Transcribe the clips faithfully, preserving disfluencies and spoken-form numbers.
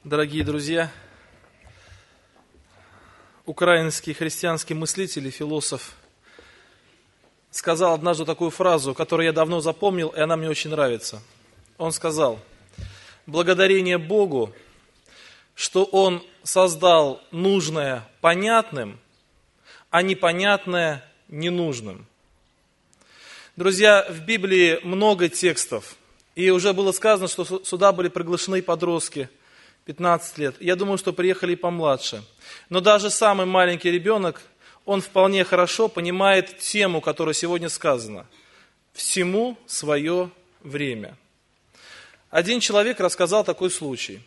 Дорогие друзья, украинский христианский мыслитель и философ сказал однажды такую фразу, которую я давно запомнил, и она мне очень нравится. Он сказал: благодарение Богу, что Он создал нужное понятным, а непонятное ненужным. Друзья, в Библии много текстов, и уже было сказано, что сюда были приглашены подростки, пятнадцать лет. Я думаю, что приехали и помладше. Но даже самый маленький ребенок, он вполне хорошо понимает тему, которая сегодня сказана. Всему свое время. Один человек рассказал такой случай.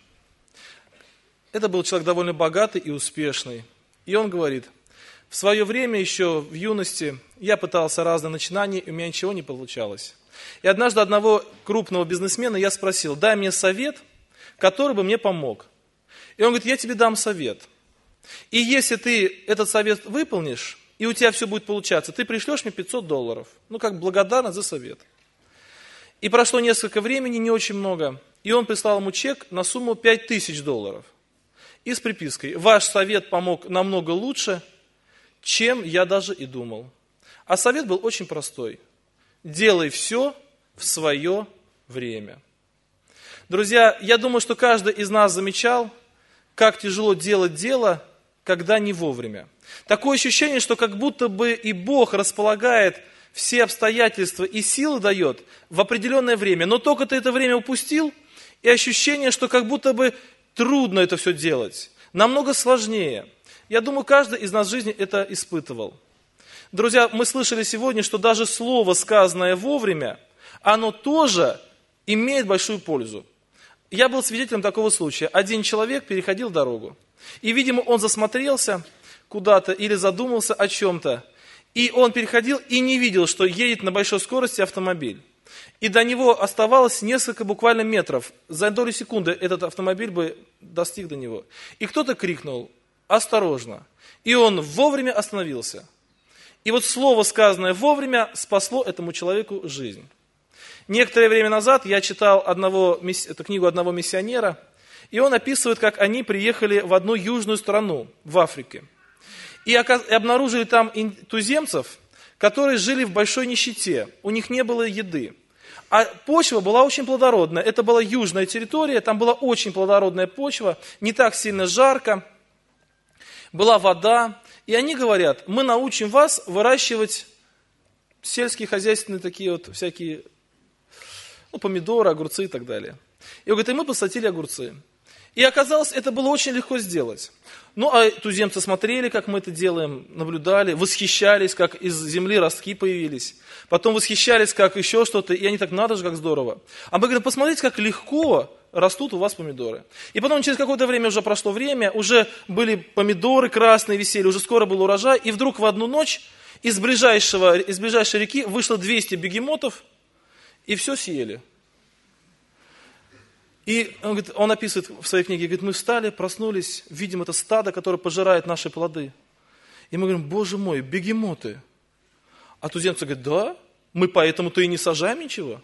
Это был человек довольно богатый и успешный. И он говорит: в свое время, еще в юности, я пытался разные начинания, и у меня ничего не получалось. И однажды одного крупного бизнесмена я спросил: дай мне совет, который бы мне помог. И он говорит: я тебе дам совет. И если ты этот совет выполнишь, и у тебя все будет получаться, ты пришлешь мне пятьсот долларов. Ну, как благодарность за совет. И прошло несколько времени, не очень много, и он прислал ему чек на сумму пять тысяч долларов. И с припиской: ваш совет помог намного лучше, чем я даже и думал. А совет был очень простой. Делай все в свое время. Друзья, я думаю, что каждый из нас замечал, как тяжело делать дело, когда не вовремя. Такое ощущение, что как будто бы и Бог располагает все обстоятельства и силы дает в определенное время, но только ты это время упустил, и ощущение, что как будто бы трудно это все делать, намного сложнее. Я думаю, каждый из нас в жизни это испытывал. Друзья, мы слышали сегодня, что даже слово, сказанное вовремя, оно тоже имеет большую пользу. Я был свидетелем такого случая. Один человек переходил дорогу, и, видимо, он засмотрелся куда-то или задумался о чем-то, и он переходил и не видел, что едет на большой скорости автомобиль. И до него оставалось несколько буквально метров. За долю секунды этот автомобиль бы достиг до него. И кто-то крикнул: осторожно. И он вовремя остановился. И вот слово, сказанное вовремя, спасло этому человеку жизнь. Некоторое время назад я читал одного, эту книгу одного миссионера, и он описывает, как они приехали в одну южную страну, в Африке. И обнаружили там туземцев, которые жили в большой нищете, у них не было еды. А почва была очень плодородная, это была южная территория, там была очень плодородная почва, не так сильно жарко, была вода. И они говорят: мы научим вас выращивать сельские хозяйственные такие вот всякие, ну, помидоры, огурцы и так далее. И он говорит: и мы посадили огурцы. И оказалось, это было очень легко сделать. Ну, а туземцы смотрели, как мы это делаем, наблюдали, восхищались, как из земли ростки появились. Потом восхищались, как еще что-то, и они так: надо же, как здорово. А мы говорим: посмотрите, как легко растут у вас помидоры. И потом через какое-то время, уже прошло время, уже были помидоры красные, висели, уже скоро был урожай, и вдруг в одну ночь из, ближайшего, из ближайшей реки вышло двести бегемотов, и все съели. И он, говорит, он описывает в своей книге, говорит: мы встали, проснулись, видим это стадо, которое пожирает наши плоды. И мы говорим: боже мой, бегемоты. А туземцы говорят: да, мы поэтому-то и не сажаем ничего.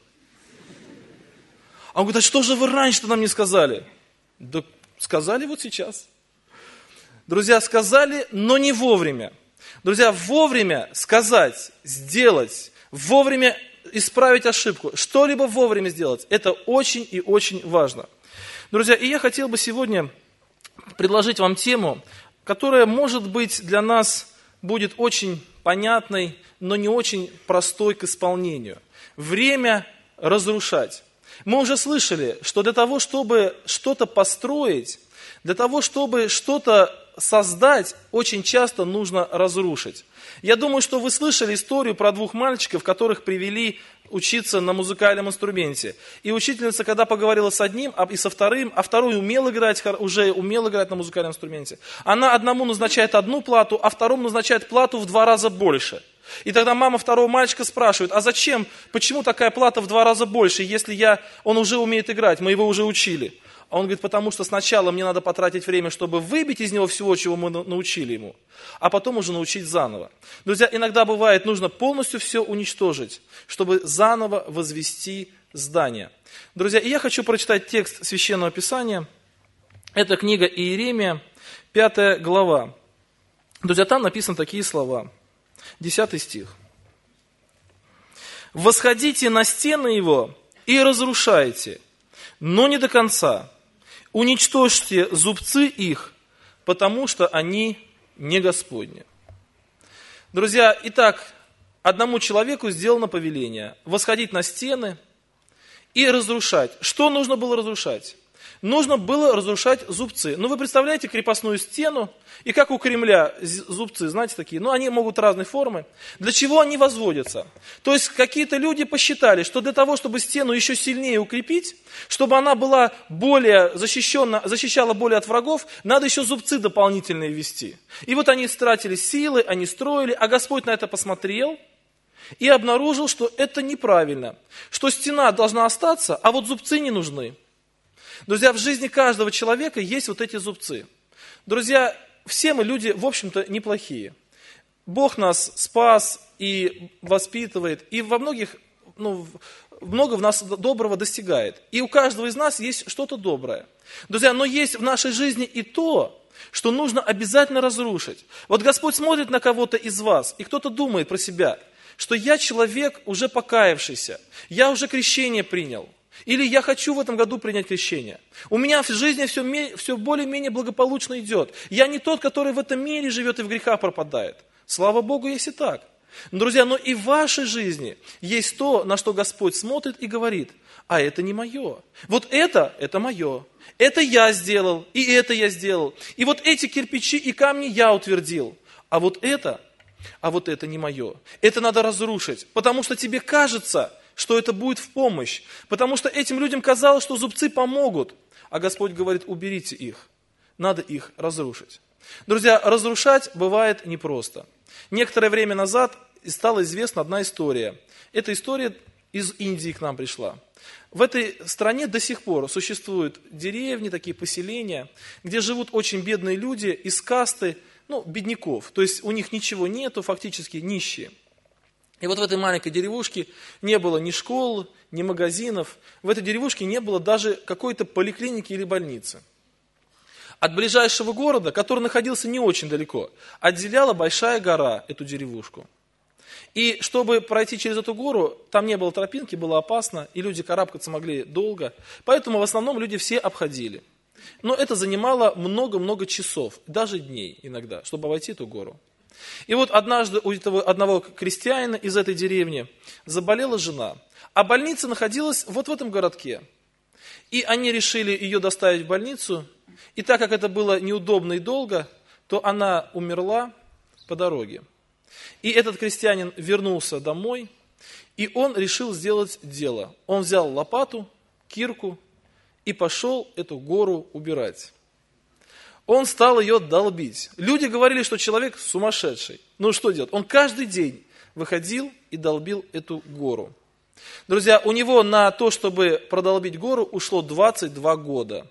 А он говорит: а что же вы раньше-то нам не сказали? Да сказали вот сейчас. Друзья, сказали, но не вовремя. Друзья, вовремя сказать, сделать, вовремя исправить ошибку, что-либо вовремя сделать, это очень и очень важно. Друзья, и я хотел бы сегодня предложить вам тему, которая, может быть, для нас будет очень понятной, но не очень простой к исполнению. Время разрушать. Мы уже слышали, что для того, чтобы что-то построить, для того, чтобы что-то создать, очень часто нужно разрушить. Я думаю, что вы слышали историю про двух мальчиков, которых привели учиться на музыкальном инструменте. И учительница, когда поговорила с одним и со вторым, а второй умел играть, уже умел играть на музыкальном инструменте, она одному назначает одну плату, а второму назначает плату в два раза больше. И тогда мама второго мальчика спрашивает: а зачем, почему такая плата в два раза больше, если я, он уже умеет играть, мы его уже учили? А он говорит: потому что сначала мне надо потратить время, чтобы выбить из него всего, чего мы научили ему, а потом уже научить заново. Друзья, иногда бывает, нужно полностью все уничтожить, чтобы заново возвести здание. Друзья, и я хочу прочитать текст Священного Писания, Это книга Иеремия, пятая глава. Друзья, там написаны такие слова. десятый стих. «Восходите на стены его и разрушайте, но не до конца. Уничтожьте зубцы их, потому что они не Господни». Друзья, итак, одному человеку сделано повеление восходить на стены и разрушать. Что нужно было разрушать? Нужно было разрушать зубцы. Ну, вы представляете крепостную стену, и как у Кремля зубцы, знаете, такие, ну, они могут разной формы. Для чего они возводятся? То есть, какие-то люди посчитали, что для того, чтобы стену еще сильнее укрепить, чтобы она была более защищена, защищала более от врагов, надо еще зубцы дополнительные ввести. И вот они тратили силы, они строили, а Господь на это посмотрел и обнаружил, что это неправильно, что стена должна остаться, а вот зубцы не нужны. Друзья, в жизни каждого человека есть вот эти зубцы. Друзья, все мы люди, в общем-то, неплохие. Бог нас спас и воспитывает, и во многих, ну, много в нас доброго достигает. И у каждого из нас есть что-то доброе. Друзья, но есть в нашей жизни и то, что нужно обязательно разрушить. Вот Господь смотрит на кого-то из вас, и кто-то думает про себя, что я человек уже покаявшийся, я уже крещение принял. Или я хочу в этом году принять крещение. У меня в жизни все, все более-менее благополучно идет. Я не тот, который в этом мире живет и в грехах пропадает. Слава Богу, если так. Но, друзья, но и в вашей жизни есть то, на что Господь смотрит и говорит, а это не мое. Вот это, это мое. Это я сделал, и это я сделал. И вот эти кирпичи и камни я утвердил. А вот это, а вот это не мое. Это надо разрушить, потому что тебе кажется, что это будет в помощь. Потому что этим людям казалось, что зубцы помогут. А Господь говорит, уберите их. Надо их разрушить. Друзья, разрушать бывает непросто. Некоторое время назад стала известна одна история. Эта история из Индии к нам пришла. В этой стране до сих пор существуют деревни, такие поселения, где живут очень бедные люди из касты, ну, бедняков. То есть у них ничего нету, фактически нищие. И вот в этой маленькой деревушке не было ни школ, ни магазинов. В этой деревушке не было даже какой-то поликлиники или больницы. От ближайшего города, который находился не очень далеко, отделяла большая гора эту деревушку. И чтобы пройти через эту гору, там не было тропинки, было опасно, и люди карабкаться могли долго. Поэтому в основном люди все обходили. Но это занимало много-много часов, даже дней иногда, чтобы обойти эту гору. И вот однажды у этого одного крестьянина из этой деревни заболела жена, а больница находилась вот в этом городке. И они решили ее доставить в больницу, и так как это было неудобно и долго, то она умерла по дороге. И этот крестьянин вернулся домой, и он решил сделать дело. Он взял лопату, кирку и пошел эту гору убирать. Он стал ее долбить. Люди говорили, что человек сумасшедший. Ну что делать? Он каждый день выходил и долбил эту гору. Друзья, у него на то, чтобы продолбить гору, ушло двадцать два года.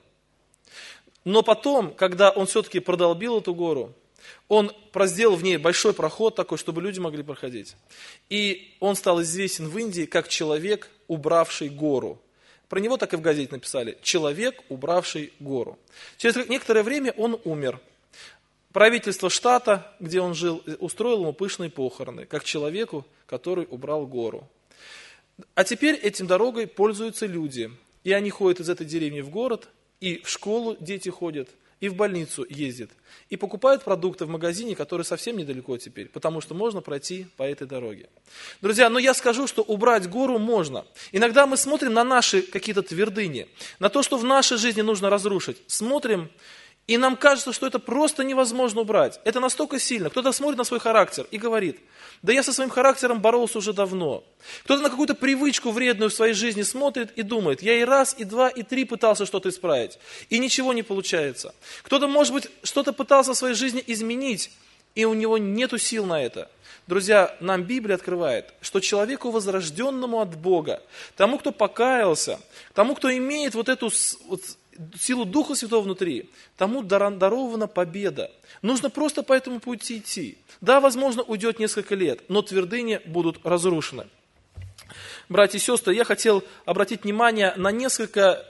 Но потом, когда он все-таки продолбил эту гору, он сделал в ней большой проход такой, чтобы люди могли проходить. И он стал известен в Индии как человек, убравший гору. Про него так и в газете написали. Человек, убравший гору. Через некоторое время он умер. Правительство штата, где он жил, устроило ему пышные похороны, как человеку, который убрал гору. А теперь этим дорогой пользуются люди. И они ходят из этой деревни в город, и в школу дети ходят, и в больницу ездят. И покупают продукты в магазине, который совсем недалеко теперь, потому что можно пройти по этой дороге. Друзья, но я скажу, что убрать гору можно. Иногда мы смотрим на наши какие-то твердыни, на то, что в нашей жизни нужно разрушить. Смотрим, и нам кажется, что это просто невозможно убрать. Это настолько сильно. Кто-то смотрит на свой характер и говорит, да я со своим характером боролся уже давно. Кто-то на какую-то привычку вредную в своей жизни смотрит и думает, я и раз, и два, и три пытался что-то исправить, и ничего не получается. Кто-то, может быть, что-то пытался в своей жизни изменить, и у него нету сил на это. Друзья, нам Библия открывает, что человеку, возрожденному от Бога, тому, кто покаялся, тому, кто имеет вот эту вот силу Духа Святого внутри, тому дарована победа. Нужно просто по этому пути идти. Да, возможно, уйдет несколько лет, но твердыни будут разрушены. Братья и сестры, я хотел обратить внимание на несколько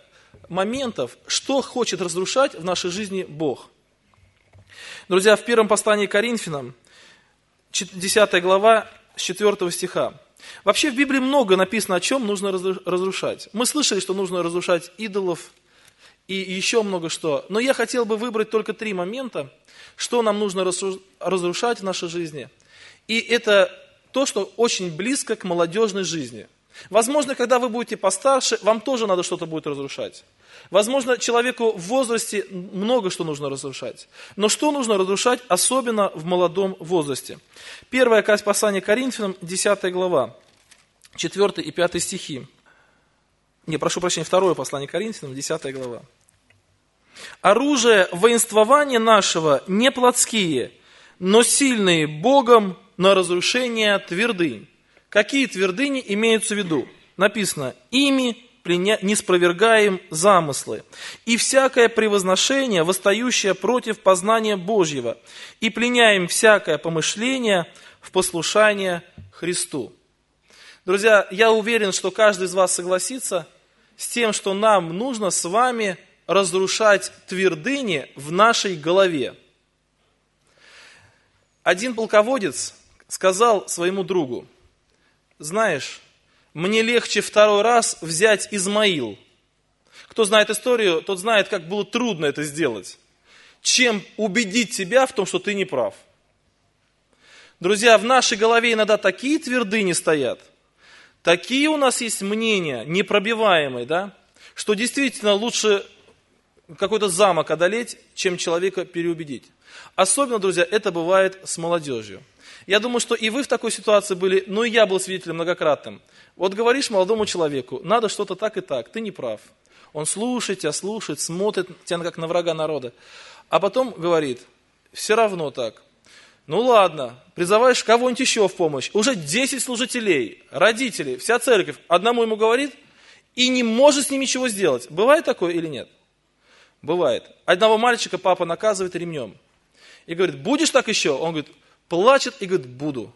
моментов, что хочет разрушать в нашей жизни Бог. Друзья, в первом послании к Коринфянам, десятая глава, с четвёртого стиха. Вообще в Библии много написано, о чем нужно разрушать. Мы слышали, что нужно разрушать идолов и еще много что. Но я хотел бы выбрать только три момента, что нам нужно разрушать в нашей жизни. И это то, что очень близко к молодежной жизни. Возможно, когда вы будете постарше, вам тоже надо что-то будет разрушать. Возможно, человеку в возрасте много что нужно разрушать. Но что нужно разрушать, особенно в молодом возрасте? Первое послание к Коринфянам, десятая глава, четвёртый и пятый стихи. Не, прошу прощения, второе послание к Коринфянам, десятая глава. «Оружие воинствования нашего не плотские, но сильные Богом на разрушение твердынь». Какие твердыни имеются в виду? Написано: «Ими не спровергаем замыслы, и всякое превозношение, восстающее против познания Божьего, и пленяем всякое помышление в послушание Христу». Друзья, я уверен, что каждый из вас согласится с тем, что нам нужно с вами разрушать твердыни в нашей голове. Один полководец сказал своему другу: «Знаешь, мне легче второй раз взять Измаил». Кто знает историю, тот знает, как было трудно это сделать, чем убедить тебя в том, что ты не прав. Друзья, в нашей голове иногда такие твердыни стоят, такие у нас есть мнения, непробиваемые, да, что действительно лучше какой-то замок одолеть, чем человека переубедить. Особенно, друзья, это бывает с молодежью. Я думаю, что и вы в такой ситуации были, но и я был свидетелем многократным. Вот говоришь молодому человеку: надо что-то так и так, ты не прав. Он слушает тебя, слушает, смотрит тебя как на врага народа. А потом говорит: все равно так. Ну ладно, призываешь кого-нибудь еще в помощь. Уже десять служителей, родители, вся церковь одному ему говорит и не может с ним ничего сделать. Бывает такое или нет? Бывает. Одного мальчика папа наказывает ремнем. И говорит: будешь так еще? Он говорит, плачет и говорит: буду.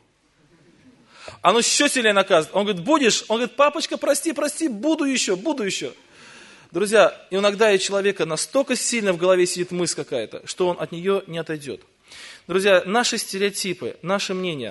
Оно еще сильнее наказывает. Он говорит: будешь? Он говорит: папочка, прости, прости, буду еще, буду еще. Друзья, иногда у человека настолько сильно в голове сидит мысль какая-то, что он от нее не отойдет. Друзья, наши стереотипы, наши мнения,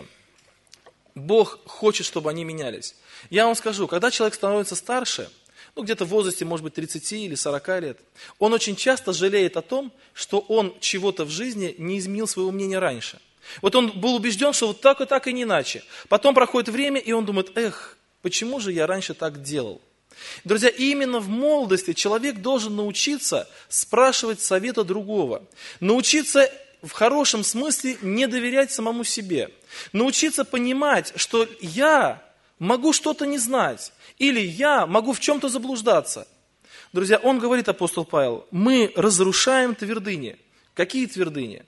Бог хочет, чтобы они менялись. Я вам скажу, когда человек становится старше, ну где-то в возрасте, может быть, тридцати или сорока лет, он очень часто жалеет о том, что он чего-то в жизни не изменил своего мнения раньше. Вот он был убежден, что вот так и так и не иначе. Потом проходит время, и он думает: эх, почему же я раньше так делал? Друзья, именно в молодости человек должен научиться спрашивать совета другого. Научиться в хорошем смысле не доверять самому себе. Научиться понимать, что я могу что-то не знать. Или я могу в чем-то заблуждаться. Друзья, он говорит, апостол Павел: мы разрушаем твердыни. Какие твердыни?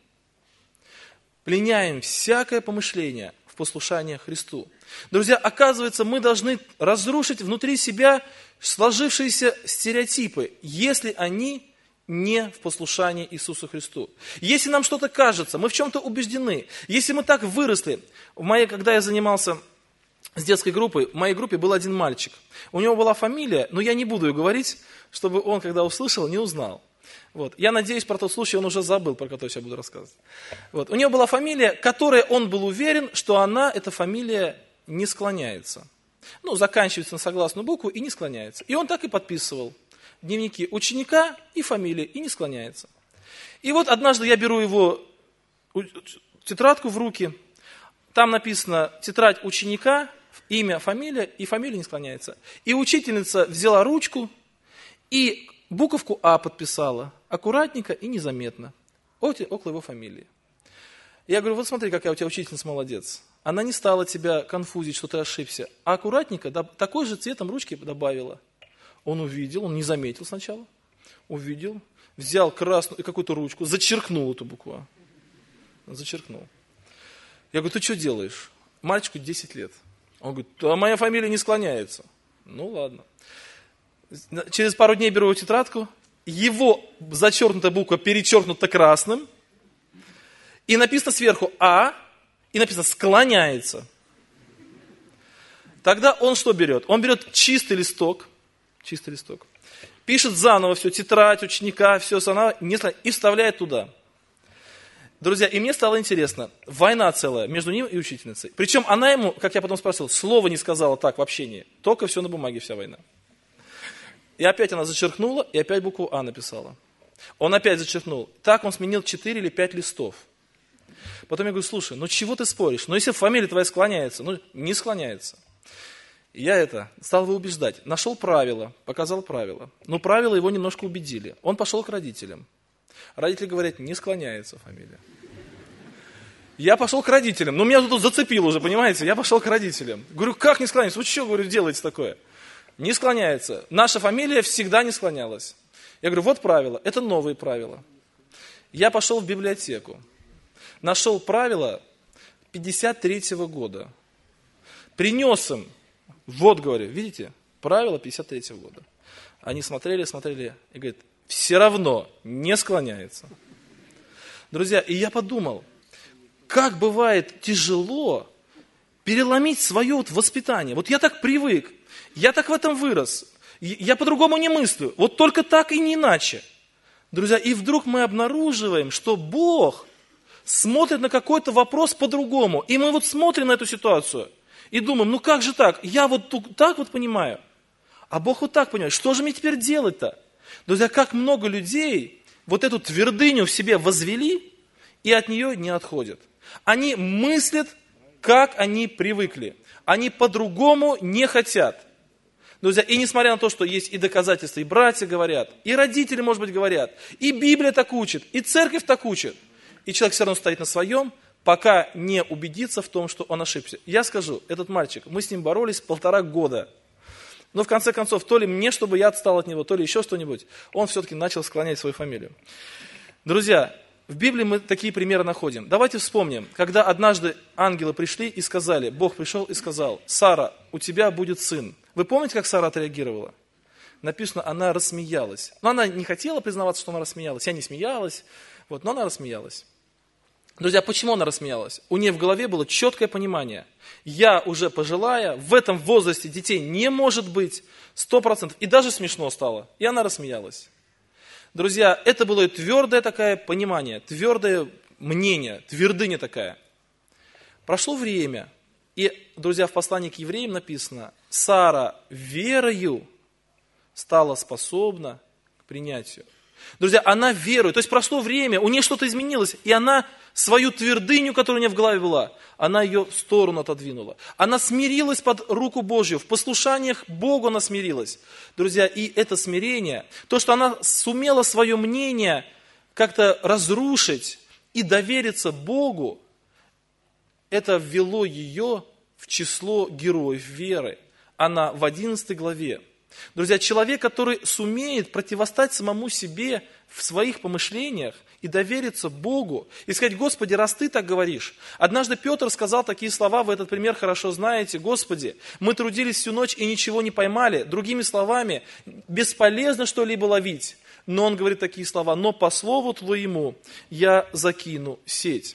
Пленяем всякое помышление в послушание Христу. Друзья, оказывается, мы должны разрушить внутри себя сложившиеся стереотипы, если они не в послушании Иисусу Христу. Если нам что-то кажется, мы в чем-то убеждены, если мы так выросли. В моей, когда я занимался с детской группой, в моей группе был один мальчик. У него была фамилия, но я не буду ее говорить, чтобы он, когда услышал, не узнал. Вот. Я надеюсь, про тот случай он уже забыл, про который я буду рассказывать. Вот. У него была фамилия, которая он был уверен, что она, эта фамилия, не склоняется. Ну, заканчивается на согласную букву и не склоняется. И он так и подписывал дневники ученика и фамилии, и не склоняется. И вот однажды я беру его тетрадку в руки, там написано тетрадь ученика, имя, фамилия, и фамилия не склоняется. И учительница взяла ручку и буковку А подписала, аккуратненько и незаметно, около его фамилии. Я говорю: вот смотри, какая у тебя учительница молодец. Она не стала тебя конфузить, что ты ошибся, а аккуратненько такой же цветом ручки добавила. Он увидел, он не заметил сначала, увидел, взял красную какую-то ручку, зачеркнул эту букву А. Зачеркнул. Я говорю: ты что делаешь? Мальчику десять лет. Он говорит: а моя фамилия не склоняется. Ну ладно. Через пару дней беру его тетрадку, его зачеркнутая буква перечеркнута красным, и написано сверху А, и написано «склоняется». Тогда он что берет? Он берет чистый листок, чистый листок, пишет заново все, тетрадь ученика, все, и вставляет туда. Друзья, и мне стало интересно, война целая между ним и учительницей. Причем она ему, как я потом спросил, слова не сказала так в общении, только все на бумаге, вся война. И опять она зачеркнула, и опять букву А написала. Он опять зачеркнул. Так он сменил четыре или пять листов. Потом я говорю, слушай, ну чего ты споришь? Ну если фамилия твоя склоняется, ну не склоняется. И я это стал его убеждать. Нашел правила, показал правила. Но правила его немножко убедили. Он пошел к родителям. Родители говорят, не склоняется фамилия. Я пошел к родителям. Ну, меня тут зацепило уже, понимаете? Я пошел к родителям. Говорю, как не склоняется? Вы что, говорю, делаете такое? Не склоняется. Наша фамилия всегда не склонялась. Я говорю, вот правила. Это новые правила. Я пошел в библиотеку. Нашел правила пятьдесят третьего года. Принес им. Вот, говорю, видите? Правила пятьдесят третьего года. Они смотрели, смотрели и говорят, все равно не склоняется. Друзья, и я подумал, как бывает тяжело переломить свое вот воспитание. Вот я так привык, я так в этом вырос, я по-другому не мыслю, вот только так и не иначе. Друзья, и вдруг мы обнаруживаем, что Бог смотрит на какой-то вопрос по-другому. И мы вот смотрим на эту ситуацию и думаем, ну как же так? Я вот так вот понимаю, а Бог вот так понимает. Что же мне теперь делать-то? Друзья, как много людей вот эту твердыню в себе возвели и от нее не отходят. Они мыслят, как они привыкли. Они по-другому не хотят. Друзья, и несмотря на то, что есть и доказательства, и братья говорят, и родители, может быть, говорят, и Библия так учит, и церковь так учит, и человек все равно стоит на своем, пока не убедится в том, что он ошибся. Я скажу, этот мальчик, мы с ним боролись полтора года. Но в конце концов, то ли мне, чтобы я отстал от него, то ли еще что-нибудь, он все-таки начал склонять свою фамилию. Друзья, в Библии мы такие примеры находим. Давайте вспомним, когда однажды ангелы пришли и сказали, Бог пришел и сказал, Сара, у тебя будет сын. Вы помните, как Сара отреагировала? Написано, она рассмеялась. Но она не хотела признаваться, что она рассмеялась. Я не смеялась, вот, но она рассмеялась. Друзья, почему она рассмеялась? У нее в голове было четкое понимание. Я уже пожилая, в этом возрасте детей не может быть, сто процентов. И даже смешно стало. И она рассмеялась. Друзья, это было твердое такое понимание, твердое мнение, твердыня такая. Прошло время, и, друзья, в послании к евреям написано, Сара верою стала способна к принятию. Друзья, она верует, то есть прошло время, у нее что-то изменилось, и она свою твердыню, которая у нее в голове была, она ее в сторону отодвинула. Она смирилась под руку Божью, в послушаниях Богу она смирилась. Друзья, и это смирение, то, что она сумела свое мнение как-то разрушить и довериться Богу, это ввело ее в число героев веры. Она в одиннадцатой главе. Друзья, человек, который сумеет противостать самому себе в своих помышлениях и довериться Богу, и сказать, Господи, раз Ты так говоришь. Однажды Петр сказал такие слова, вы этот пример хорошо знаете, Господи, мы трудились всю ночь и ничего не поймали. Другими словами, бесполезно что-либо ловить. Но он говорит такие слова, но по слову Твоему я закину сеть.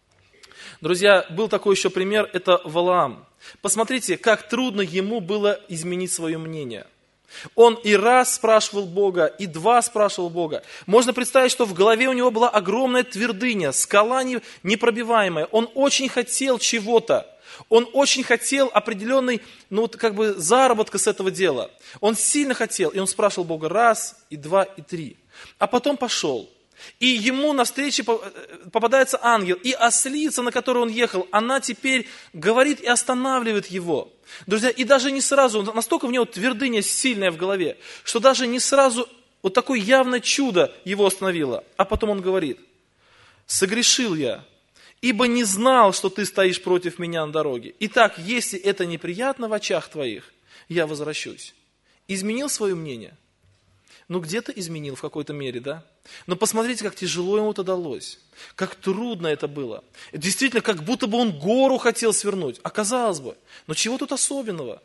Друзья, был такой еще пример, это Валаам. Посмотрите, как трудно ему было изменить свое мнение. Он и раз спрашивал Бога, и два спрашивал Бога. Можно представить, что в голове у него была огромная твердыня, скала непробиваемая. Он очень хотел чего-то. Он очень хотел определенной, ну, вот, как бы заработка с этого дела. Он сильно хотел, и он спрашивал Бога раз, и два, и три. А потом пошел. И ему навстречу попадается ангел, и ослица, на которой он ехал, она теперь говорит и останавливает его. Друзья, и даже не сразу, настолько в него твердыня сильная в голове, что даже не сразу вот такое явное чудо его остановило. А потом он говорит, согрешил я, ибо не знал, что ты стоишь против меня на дороге. Итак, если это неприятно в очах твоих, я возвращусь. Изменил свое мнение? Ну, где-то изменил в какой-то мере, да? Но посмотрите, как тяжело ему это далось, как трудно это было. Действительно, как будто бы он гору хотел свернуть. А казалось бы, но чего тут особенного?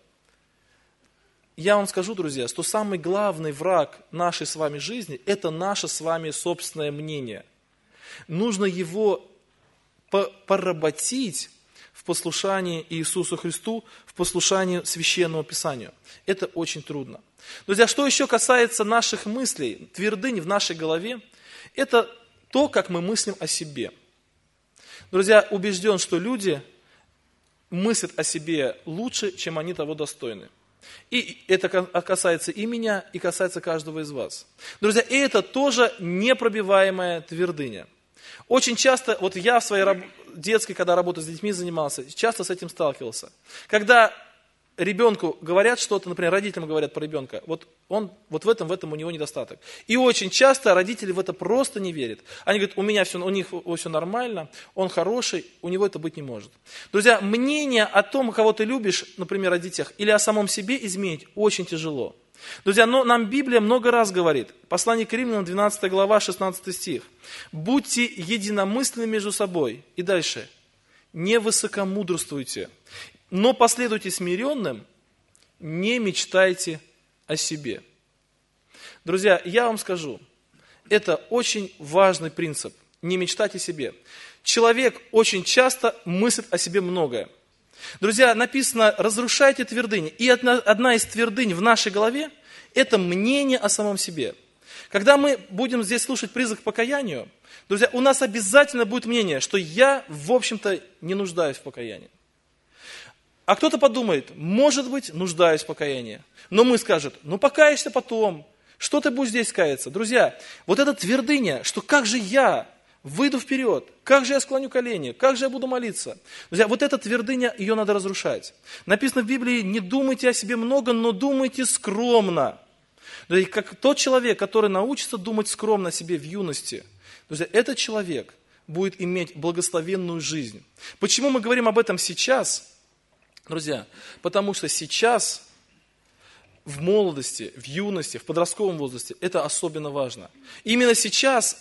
Я вам скажу, друзья, что самый главный враг нашей с вами жизни – это наше с вами собственное мнение. Нужно его поработить в послушании Иисусу Христу, в послушании Священному Писанию. Это очень трудно. Друзья, что еще касается наших мыслей, твердынь в нашей голове, это то, как мы мыслим о себе. Друзья, убежден, что люди мыслят о себе лучше, чем они того достойны. И это касается и меня, и касается каждого из вас. Друзья, и это тоже непробиваемая твердыня. Очень часто, вот я в своей раб- детской, когда работой с детьми занимался, часто с этим сталкивался. Когда ребенку говорят что-то, например, родителям говорят про ребенка, вот он, вот в этом, в этом у него недостаток. И очень часто родители в это просто не верят. Они говорят, у меня все, у них все нормально, он хороший, у него это быть не может. Друзья, мнение о том, кого ты любишь, например, о детях, или о самом себе изменить очень тяжело. Друзья, но нам Библия много раз говорит, послание к Римлянам, двенадцатая глава, шестнадцатый стих. Будьте единомысленны между собой. И дальше. Не высокомудрствуйте, но последуйте смиренным, не мечтайте о себе. Друзья, я вам скажу, это очень важный принцип, не мечтать о себе. Человек очень часто мыслит о себе многое. Друзья, написано, разрушайте твердыни. И одна, одна из твердынь в нашей голове – это мнение о самом себе. Когда мы будем здесь слушать призыв к покаянию, друзья, у нас обязательно будет мнение, что я, в общем-то, не нуждаюсь в покаянии. А кто-то подумает, может быть, нуждаюсь в покаянии. Но мы скажем, ну покаешься потом, что ты будешь здесь каяться? Друзья, вот эта твердыня, что как же я выйду вперед, как же я склоню колени, как же я буду молиться. Друзья, вот эта твердыня, ее надо разрушать. Написано в Библии, не думайте о себе много, но думайте скромно. Друзья, как тот человек, который научится думать скромно о себе в юности, друзья, этот человек будет иметь благословенную жизнь. Почему мы говорим об этом сейчас? Друзья, потому что сейчас, в молодости, в юности, в подростковом возрасте, это особенно важно. Именно сейчас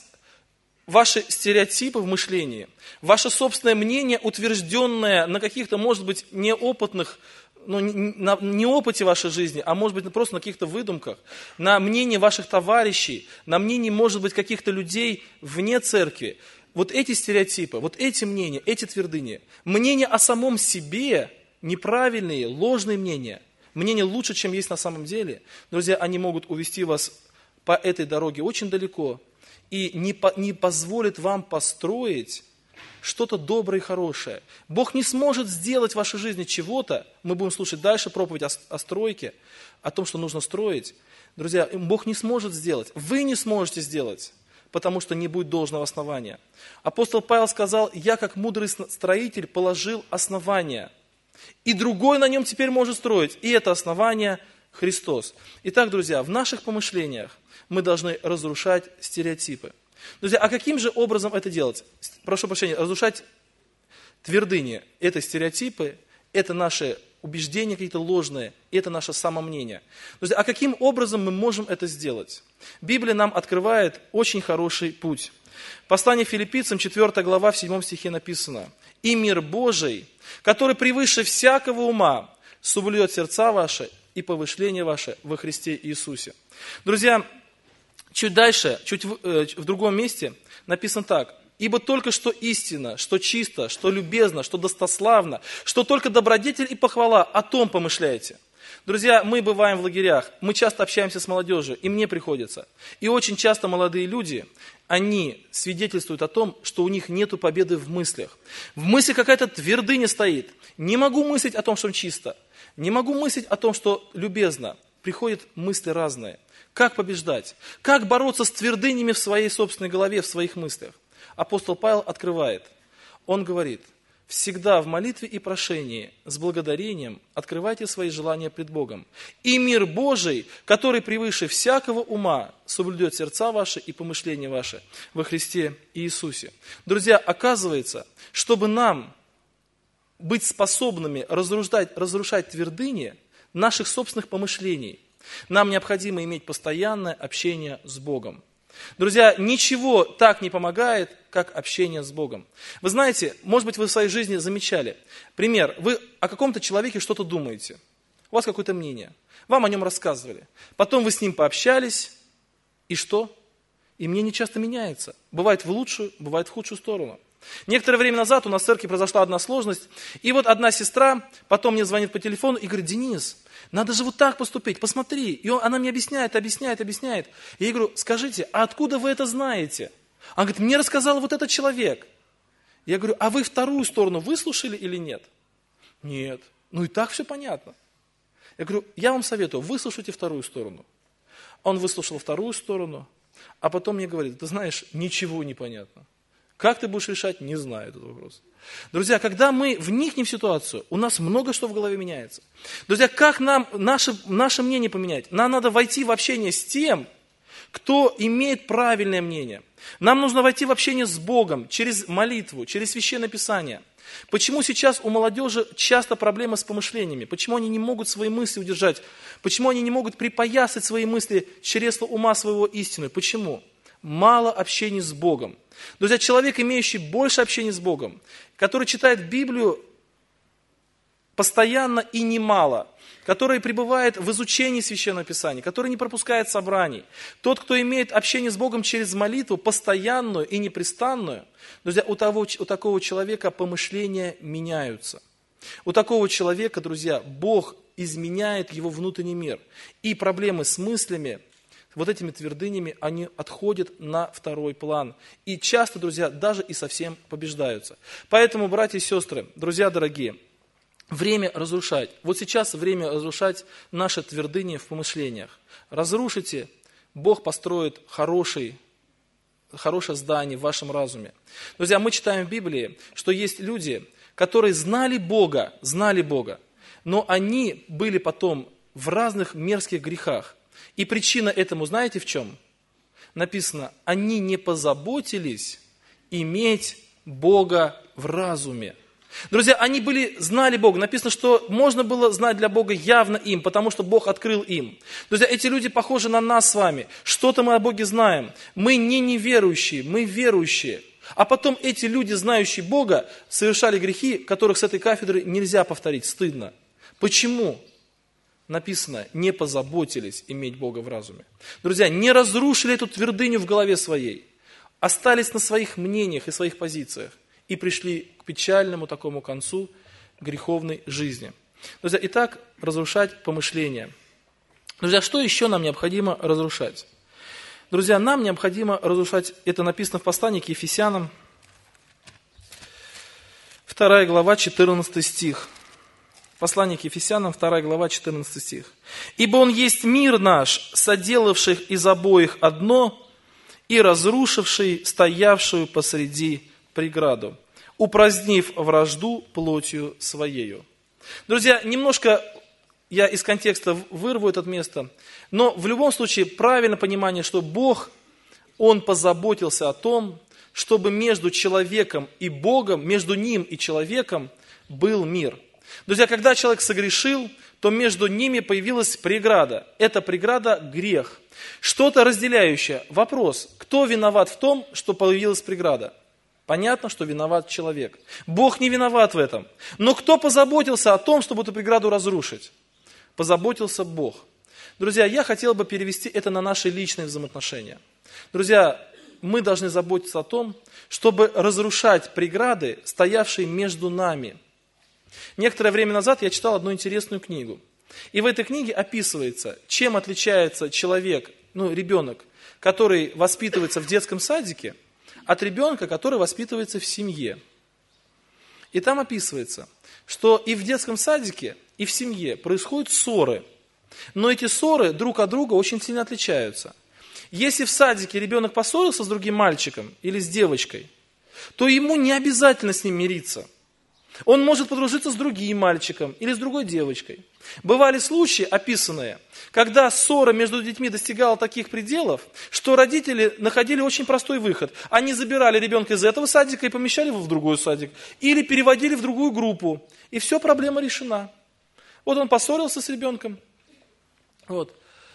ваши стереотипы в мышлении, ваше собственное мнение, утвержденное на каких-то, может быть, неопытных, ну, на неопыте вашей жизни, а может быть, просто на каких-то выдумках, на мнении ваших товарищей, на мнении, может быть, каких-то людей вне церкви. Вот эти стереотипы, вот эти мнения, эти твердыни, мнение о самом себе, неправильные, ложные мнения, мнения лучше, чем есть на самом деле, друзья, они могут увести вас по этой дороге очень далеко и не, по, не позволят вам построить что-то доброе и хорошее. Бог не сможет сделать в вашей жизни чего-то, мы будем слушать дальше проповедь о, о стройке, о том, что нужно строить. Друзья, Бог не сможет сделать, вы не сможете сделать, потому что не будет должного основания. Апостол Павел сказал, я как мудрый строитель положил основания, и другой на нем теперь может строить. И это основание Христос. Итак, друзья, в наших помышлениях мы должны разрушать стереотипы. Друзья, а каким же образом это делать? Прошу прощения, разрушать твердыни. Это стереотипы, это наши убеждения какие-то ложные, это наше самомнение. Друзья, а каким образом мы можем это сделать? Библия нам открывает очень хороший путь. Послание Филиппийцам, четвёртая глава, в седьмом стихе написано. «И мир Божий, который превыше всякого ума, соблюдет сердца ваши и помышления ваши во Христе Иисусе». Друзья, чуть дальше, чуть в, э, в другом месте написано так. «Ибо только что истина, что чисто, что любезно, что достославно, что только добродетель и похвала, о том помышляйте». Друзья, мы бываем в лагерях, мы часто общаемся с молодежью, и мне приходится. И очень часто молодые люди, они свидетельствуют о том, что у них нет победы в мыслях. В мысли какая-то твердыня стоит. Не могу мыслить о том, что чисто. Не могу мыслить о том, что любезно. Приходят мысли разные. Как побеждать? Как бороться с твердынями в своей собственной голове, в своих мыслях? Апостол Павел открывает. Он говорит, всегда в молитве и прошении с благодарением открывайте свои желания пред Богом. И мир Божий, который превыше всякого ума, соблюдет сердца ваши и помышления ваши во Христе Иисусе. Друзья, оказывается, чтобы нам быть способными разрушать, разрушать твердыни наших собственных помышлений, нам необходимо иметь постоянное общение с Богом. Друзья, ничего так не помогает, как общение с Богом. Вы знаете, может быть, вы в своей жизни замечали. Пример, вы о каком-то человеке что-то думаете. У вас какое-то мнение. Вам о нем рассказывали. Потом вы с ним пообщались. И что? И мнение часто меняется. Бывает в лучшую, бывает в худшую сторону. Некоторое время назад у нас в церкви произошла одна сложность, и вот одна сестра потом мне звонит по телефону и говорит: Денис, надо же вот так поступить, посмотри. И он, она мне объясняет, объясняет, объясняет. И я говорю: скажите, а откуда вы это знаете? Она говорит: мне рассказал вот этот человек. Я говорю: а вы вторую сторону выслушали или нет? Нет. Ну и так все понятно. Я говорю: я вам советую, выслушайте вторую сторону. Он выслушал вторую сторону, а потом мне говорит: ты знаешь, ничего не понятно. Как ты будешь решать, не знаю этот вопрос. Друзья, когда мы вникнем в ситуацию, у нас много что в голове меняется. Друзья, как нам наше, наше мнение поменять? Нам надо войти в общение с тем, кто имеет правильное мнение. Нам нужно войти в общение с Богом через молитву, через Священное Писание. Почему сейчас у молодежи часто проблемы с помышлениями? Почему они не могут свои мысли удержать? Почему они не могут припоясать свои мысли через ума своего истины? Почему? Мало общения с Богом. Друзья, человек, имеющий больше общения с Богом, который читает Библию постоянно и немало, который пребывает в изучении Священного Писания, который не пропускает собраний, тот, кто имеет общение с Богом через молитву, постоянную и непрестанную, друзья, у, того, у такого человека помышления меняются. У такого человека, друзья, Бог изменяет его внутренний мир. И проблемы с мыслями, вот этими твердынями, они отходят на второй план. И часто, друзья, даже и совсем побеждаются. Поэтому, братья и сестры, друзья дорогие, время разрушать. Вот сейчас время разрушать наши твердыни в помышлениях. Разрушите, Бог построит хороший, хорошее здание в вашем разуме. Друзья, мы читаем в Библии, что есть люди, которые знали Бога, знали Бога, но они были потом в разных мерзких грехах. И причина этому, знаете, в чем? Написано: они не позаботились иметь Бога в разуме. Друзья, они были, знали Бога. Написано, что можно было знать для Бога явно им, потому что Бог открыл им. Друзья, эти люди похожи на нас с вами. Что-то мы о Боге знаем. Мы не неверующие, мы верующие. А потом эти люди, знающие Бога, совершали грехи, которых с этой кафедры нельзя повторить, стыдно. Почему? Написано: не позаботились иметь Бога в разуме. Друзья, не разрушили эту твердыню в голове своей, остались на своих мнениях и своих позициях и пришли к печальному такому концу греховной жизни. Друзья, итак, разрушать помышления. Друзья, что еще нам необходимо разрушать? Друзья, нам необходимо разрушать, это написано в послании к Ефесянам, вторая глава, четырнадцатый стих. Послание к Ефесянам, вторая глава, четырнадцатый стих. «Ибо Он есть мир наш, соделавших из обоих одно и разрушивший стоявшую посреди преграду, упразднив вражду плотью Своею». Друзья, немножко я из контекста вырву это место, но в любом случае правильное понимание, что Бог, Он позаботился о том, чтобы между человеком и Богом, между ним и человеком был мир. Друзья, когда человек согрешил, то между ними появилась преграда. Эта преграда – грех. Что-то разделяющее. Вопрос: кто виноват в том, что появилась преграда? Понятно, что виноват человек. Бог не виноват в этом. Но кто позаботился о том, чтобы эту преграду разрушить? Позаботился Бог. Друзья, я хотел бы перевести это на наши личные взаимоотношения. Друзья, мы должны заботиться о том, чтобы разрушать преграды, стоявшие между нами. Некоторое время назад я читал одну интересную книгу. И в этой книге описывается, чем отличается человек, ну, ребенок, который воспитывается в детском садике, от ребенка, который воспитывается в семье. И там описывается, что и в детском садике, и в семье происходят ссоры. Но эти ссоры друг от друга очень сильно отличаются. Если в садике ребенок поссорился с другим мальчиком или с девочкой, то ему не обязательно с ним мириться. Он может подружиться с другим мальчиком или с другой девочкой. Бывали случаи, описанные, когда ссора между детьми достигала таких пределов, что родители находили очень простой выход. Они забирали ребенка из этого садика и помещали его в другой садик. Или переводили в другую группу. И все, проблема решена. Вот он поссорился с ребенком. Вот.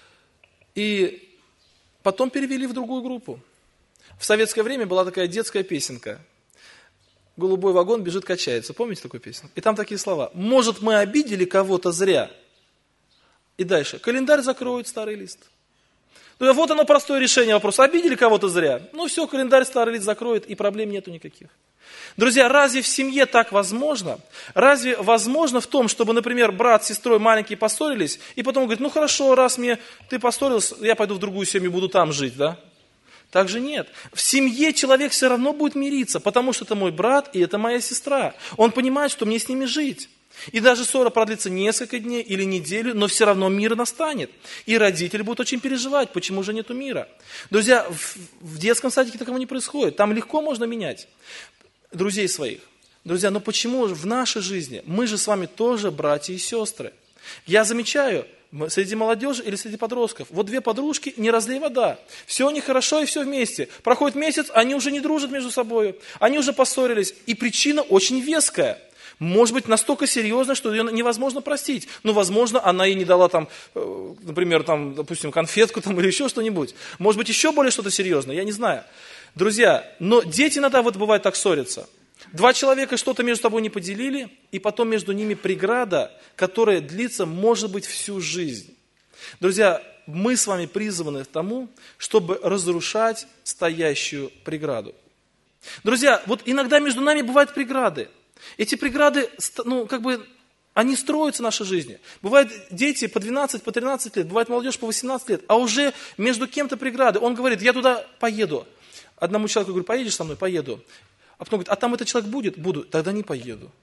И потом перевели в другую группу. В советское время была такая детская песенка. «Голубой вагон бежит, качается». Помните такую песню? И там такие слова. «Может, мы обидели кого-то зря?» И дальше. «Календарь закроет старый лист». Ну, вот оно простое решение вопроса. Обидели кого-то зря? Ну все, календарь старый лист закроет, и проблем нету никаких. Друзья, разве в семье так возможно? Разве возможно в том, чтобы, например, брат с сестрой маленькие поссорились, и потом говорит, ну хорошо, раз мне ты поссорился, я пойду в другую семью, буду там жить, да? Так же нет. В семье человек все равно будет мириться, потому что это мой брат и это моя сестра. Он понимает, что мне с ними жить. И даже ссора продлится несколько дней или неделю, но все равно мир настанет. И родители будут очень переживать, почему же нету мира. Друзья, в, в детском садике такого не происходит. Там легко можно менять друзей своих. Друзья, но почему в нашей жизни? Мы же с вами тоже братья и сестры. Я замечаю, среди молодежи или среди подростков, вот две подружки, не разлей вода. Все у них хорошо и все вместе. Проходит месяц, они уже не дружат между собой, они уже поссорились. И причина очень веская. Может быть, настолько серьезная, что ее невозможно простить. Ну, возможно, она ей не дала, там, например, там, допустим, конфетку там, или еще что-нибудь. Может быть, еще более что-то серьезное, я не знаю. Друзья, но дети иногда вот бывает так ссорятся. Два человека что-то между собой не поделили, и потом между ними преграда, которая длится, может быть, всю жизнь. Друзья, мы с вами призваны к тому, чтобы разрушать стоящую преграду. Друзья, вот иногда между нами бывают преграды. Эти преграды, ну, как бы, они строятся в нашей жизни. Бывают дети по двенадцать, по тринадцать лет, бывает молодежь по восемнадцать лет, а уже между кем-то преграды. Он говорит, я туда поеду. Одному человеку говорю, поедешь со мной? Поеду. А потом говорит, а там этот человек будет? Буду. Тогда не поеду.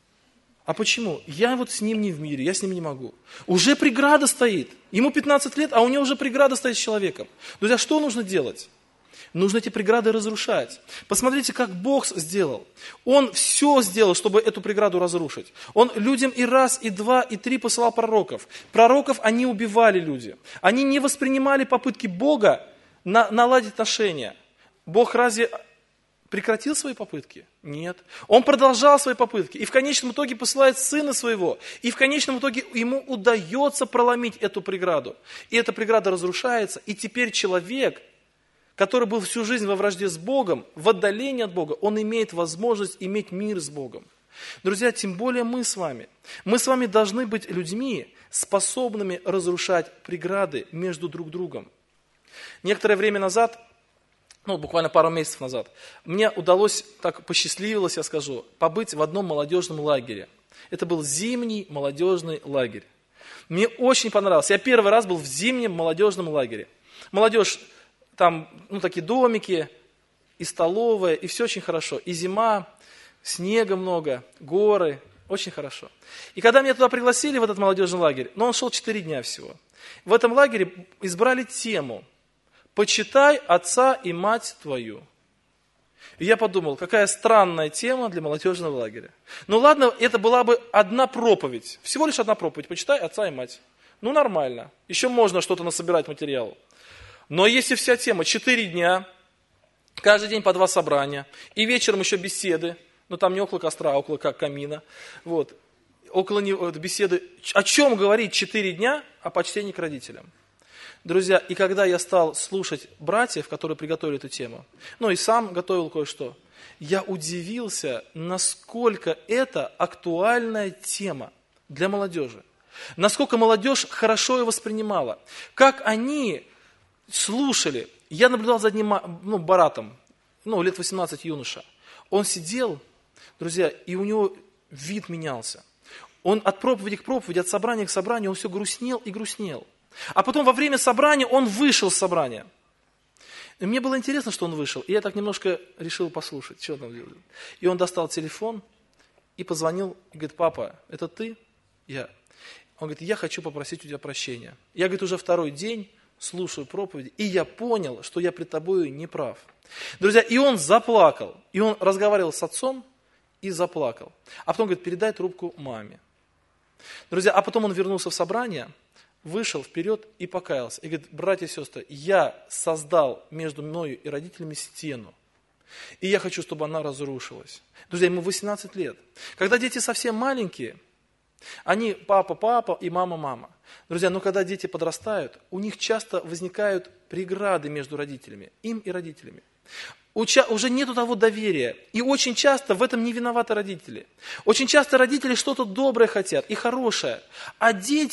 А почему? Я вот с ним не в мире, я с ним не могу. Уже преграда стоит. Ему пятнадцать лет, а у него уже преграда стоит с человеком. Друзья, что нужно делать? Нужно эти преграды разрушать. Посмотрите, как Бог сделал. Он все сделал, чтобы эту преграду разрушить. Он людям и раз, и два, и три посылал пророков. Пророков они убивали люди. Они не воспринимали попытки Бога на, наладить отношения. Бог разве прекратил свои попытки? Нет. Он продолжал свои попытки. И в конечном итоге посылает Сына Своего. И в конечном итоге ему удается проломить эту преграду. И эта преграда разрушается. И теперь человек, который был всю жизнь во вражде с Богом, в отдалении от Бога, он имеет возможность иметь мир с Богом. Друзья, тем более мы с вами. Мы с вами должны быть людьми, способными разрушать преграды между друг другом. Некоторое время назад, ну, буквально пару месяцев назад, мне удалось, так посчастливилось, я скажу, побыть в одном молодежном лагере. Это был зимний молодежный лагерь. Мне очень понравилось. Я первый раз был в зимнем молодежном лагере. Молодежь, там, ну, такие домики, и столовая, и все очень хорошо. И зима, снега много, горы, очень хорошо. И когда меня туда пригласили, в этот молодежный лагерь, ну, он шел четыре дня всего. В этом лагере избрали тему «Почитай отца и мать твою». И я подумал, какая странная тема для молодежного лагеря. Ну ладно, это была бы одна проповедь, всего лишь одна проповедь, почитай отца и мать. Ну нормально, еще можно что-то насобирать материал. Но если вся тема четыре дня, каждый день по два собрания, и вечером еще беседы, ну там не около костра, а около как камина, вот, около него беседы, о чем говорить четыре дня? О почтении к родителям. Друзья, и когда я стал слушать братьев, которые приготовили эту тему, ну и сам готовил кое-что, я удивился, насколько это актуальная тема для молодежи. Насколько молодежь хорошо ее воспринимала. Как они слушали. Я наблюдал за одним, ну, баратом, ну, лет восемнадцать юноша. Он сидел, друзья, и у него вид менялся. Он от проповеди к проповеди, от собрания к собранию, он все грустнел и грустнел. А потом во время собрания он вышел с собрания. И мне было интересно, что он вышел. И я так немножко решил послушать, что он там делает. И он достал телефон и позвонил. И говорит, папа, это ты? Я. Он говорит, я хочу попросить у тебя прощения. Я, говорит, уже второй день слушаю проповеди, и я понял, что я пред тобою не прав. Друзья, и он заплакал. И он разговаривал с отцом и заплакал. А потом говорит, передай трубку маме. Друзья, а потом он вернулся в собрание, вышел вперед и покаялся. И говорит, братья и сестры, я создал между мною и родителями стену. И я хочу, чтобы она разрушилась. Друзья, ему восемнадцать лет. Когда дети совсем маленькие, они папа, папа и мама, мама. Друзья, но когда дети подрастают, у них часто возникают преграды между родителями, им и родителями. Уча- уже нету того доверия. И очень часто в этом не виноваты родители. Очень часто родители что-то доброе хотят и хорошее. А дети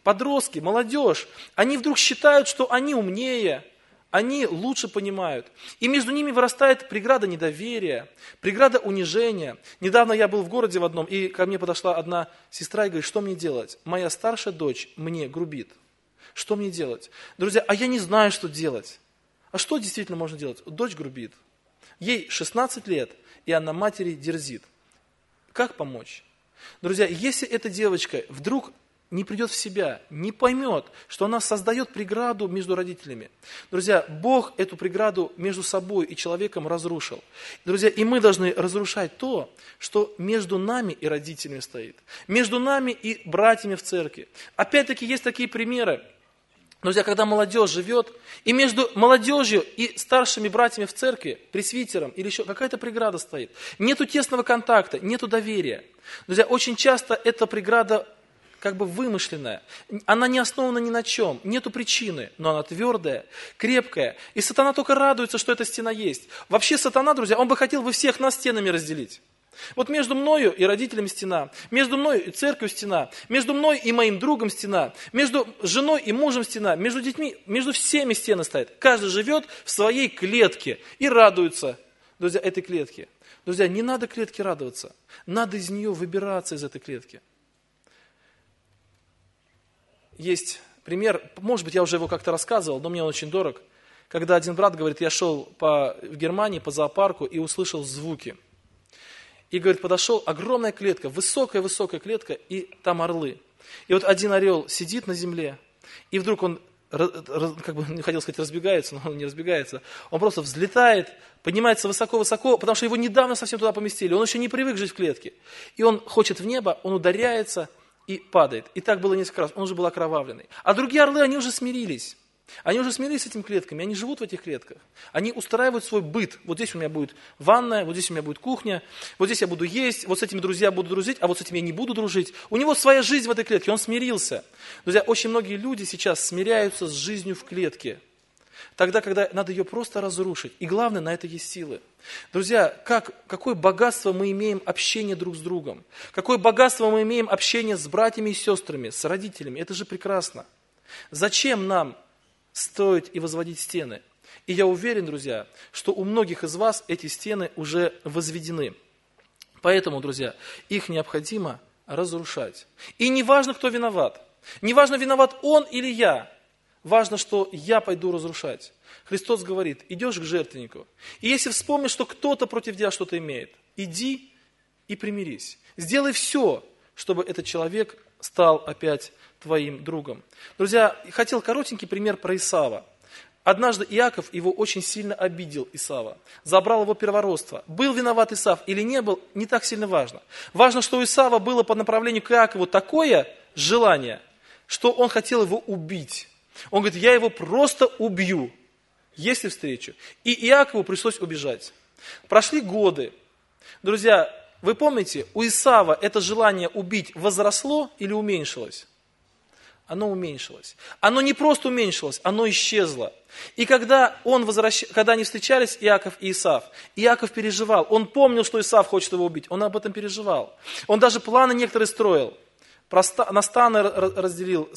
подростки, молодежь, они вдруг считают, что они умнее, они лучше понимают. И между ними вырастает преграда недоверия, преграда унижения. Недавно я был в городе в одном, и ко мне подошла одна сестра и говорит, что мне делать? Моя старшая дочь мне грубит. Что мне делать? Друзья, а я не знаю, что делать. А что действительно можно делать? Дочь грубит. Ей шестнадцать лет, и она матери дерзит. Как помочь? Друзья, если эта девочка вдруг не придет в себя, не поймет, что она создает преграду между родителями. Друзья, Бог эту преграду между собой и человеком разрушил. Друзья, и мы должны разрушать то, что между нами и родителями стоит. Между нами и братьями в церкви. Опять-таки есть такие примеры. Друзья, когда молодежь живет, и между молодежью и старшими братьями в церкви, пресвитером или еще какая-то преграда стоит. Нету тесного контакта, нету доверия. Друзья, очень часто эта преграда как бы вымышленная, она не основана ни на чем, нету причины, но она твердая, крепкая, и сатана только радуется, что эта стена есть. Вообще сатана, друзья, он бы хотел бы всех нас стенами разделить. Вот между мною и родителями стена, между мной и церковью стена, между мной и моим другом стена, между женой и мужем стена, между детьми, между всеми стены стоит. Каждый живет в своей клетке и радуется, друзья, этой клетке. Друзья, не надо клетке радоваться, надо из нее выбираться, из этой клетки. Есть пример, может быть, я уже его как-то рассказывал, но мне он очень дорог. Когда один брат говорит, я шел по, в Германии по зоопарку и услышал звуки. И, говорит, подошел, огромная клетка, высокая-высокая клетка, и там орлы. И вот один орел сидит на земле, и вдруг он, как бы, не хотел сказать, разбегается, но он не разбегается. Он просто взлетает, поднимается высоко-высоко, потому что его недавно совсем туда поместили. Он еще не привык жить в клетке. И он хочет в небо, он ударяется и падает. И так было несколько раз, он уже был окровавленный. А другие орлы, они уже смирились. Они уже смирились с этими клетками, они живут в этих клетках. Они устраивают свой быт. Вот здесь у меня будет ванная, вот здесь у меня будет кухня, вот здесь я буду есть, вот с этими друзья буду дружить, а вот с этими я не буду дружить. У него своя жизнь в этой клетке, он смирился. Друзья, очень многие люди сейчас смиряются с жизнью в клетке. Тогда, когда надо ее просто разрушить. И главное, на это есть силы. Друзья, как, какое богатство мы имеем общение друг с другом. Какое богатство мы имеем общение с братьями и сестрами, с родителями. Это же прекрасно. Зачем нам строить и возводить стены? И я уверен, друзья, что у многих из вас эти стены уже возведены. Поэтому, друзья, их необходимо разрушать. И не важно, кто виноват. Не важно, виноват он или я. Важно, что я пойду разрушать. Христос говорит, идешь к жертвеннику. И если вспомнишь, что кто-то против тебя что-то имеет, иди и примирись. Сделай все, чтобы этот человек стал опять твоим другом. Друзья, хотел коротенький пример про Исава. Однажды Иаков его очень сильно обидел, Исава. Забрал его первородство. Был виноват Исав или не был, не так сильно важно. Важно, что у Исава было по направлению к Иакову такое желание, что он хотел его убить. Он говорит, я его просто убью, если встречу. И Иакову пришлось убежать. Прошли годы. Друзья, вы помните, у Исава это желание убить возросло или уменьшилось? Оно уменьшилось. Оно не просто уменьшилось, оно исчезло. И когда, он возвращ... когда они встречались, Иаков и Исав, Иаков переживал. Он помнил, что Исав хочет его убить. Он об этом переживал. Он даже планы некоторые строил. На станы разделил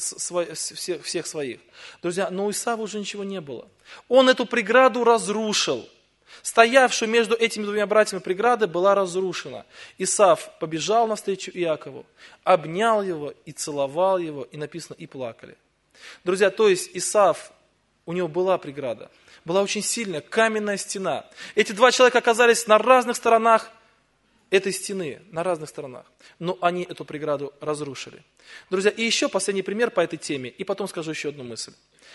всех своих. Друзья, но у Исава уже ничего не было. Он эту преграду разрушил. Стоявшую между этими двумя братьями преграда была разрушена. Исав побежал навстречу Иакову, обнял его и целовал его, и написано, и плакали. Друзья, то есть Исав, у него была преграда, была очень сильная каменная стена. Эти два человека оказались на разных сторонах этой стены, на разных сторонах. Но они эту преграду разрушили. Друзья, и еще последний пример по этой теме, и потом скажу еще одну мысль.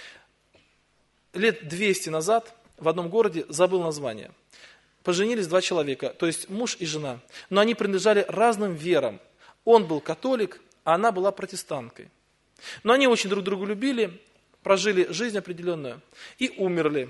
Лет двести назад в одном городе, забыл название, поженились два человека, то есть муж и жена, но они принадлежали разным верам. Он был католик, а она была протестанткой. Но они очень друг друга любили, прожили жизнь определенную и умерли.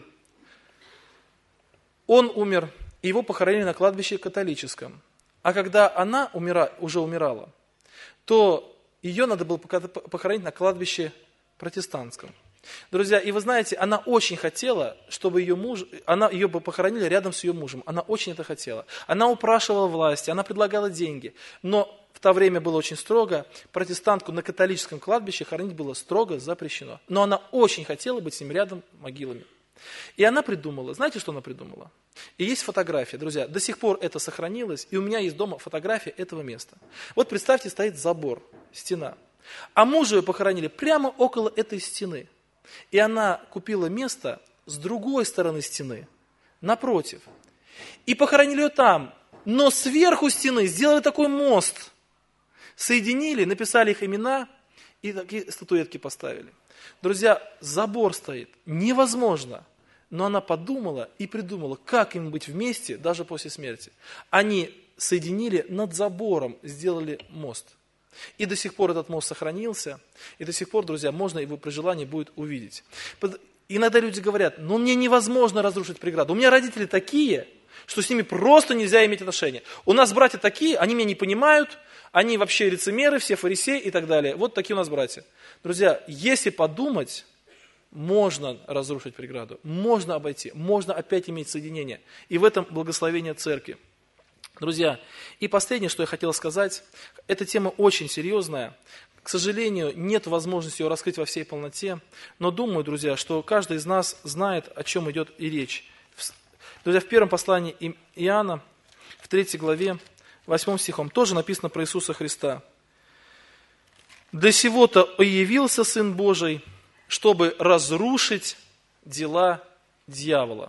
Он умер, и его похоронили на кладбище католическом. А когда она умира, уже умирала, то ее надо было похоронить на кладбище протестантском. Друзья, и вы знаете, она очень хотела, чтобы ее муж, она, ее бы похоронили рядом с ее мужем. Она очень это хотела. Она упрашивала власти, она предлагала деньги. Но в то время было очень строго, протестантку на католическом кладбище хоронить было строго запрещено. Но она очень хотела быть с ним рядом могилами. И она придумала, знаете, что она придумала? И есть фотография, друзья, до сих пор это сохранилось, и у меня есть дома фотография этого места. Вот представьте, стоит забор, стена, а мужа ее похоронили прямо около этой стены. И она купила место с другой стороны стены, напротив. И похоронили ее там, но сверху стены сделали такой мост, соединили, написали их имена и такие статуэтки поставили. Друзья, забор стоит, невозможно. Но она подумала и придумала, как им быть вместе даже после смерти. Они соединили над забором, сделали мост. И до сих пор этот мост сохранился. И до сих пор, друзья, можно его при желании будет увидеть. Иногда люди говорят, ну мне невозможно разрушить преграду. У меня родители такие, что с ними просто нельзя иметь отношения. У нас братья такие, они меня не понимают, они вообще лицемеры, все фарисеи и так далее. Вот такие у нас братья. Друзья, если подумать, можно разрушить преграду, можно обойти, можно опять иметь соединение. И в этом благословение церкви. Друзья, и последнее, что я хотел сказать, эта тема очень серьезная. К сожалению, нет возможности ее раскрыть во всей полноте, но думаю, друзья, что каждый из нас знает, о чем идет и речь. Друзья, в первом послании Иоанна, в третьей главе, восьмым стихом, тоже написано про Иисуса Христа. «До сего-то и явился Сын Божий, чтобы разрушить дела дьявола».